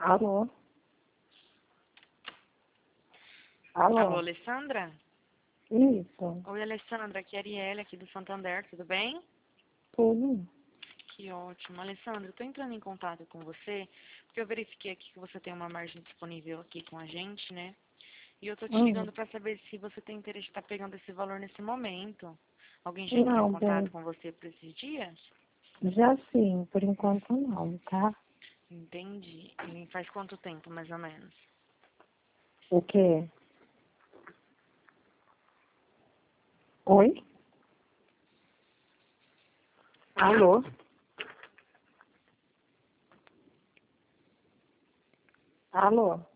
Alô? Alô? Alô, Alessandra? Isso, Oi, Alessandra, aqui é a Arielle, aqui do Santander, tudo bem? tudo. Que ótimo. Alessandra, eu tô entrando em contato com você, porque eu verifiquei aqui que você tem uma margem disponível aqui com a gente, né? E eu tô te Hum. ligando pra saber se você tem interesse de estar pegando esse valor nesse momento. Alguém já entrou em Não, contato bem, com você por esses dias? já sim, por enquanto não, tá? Entendi. E faz quanto tempo, mais ou menos? O quê? Oi? Alô? Alô?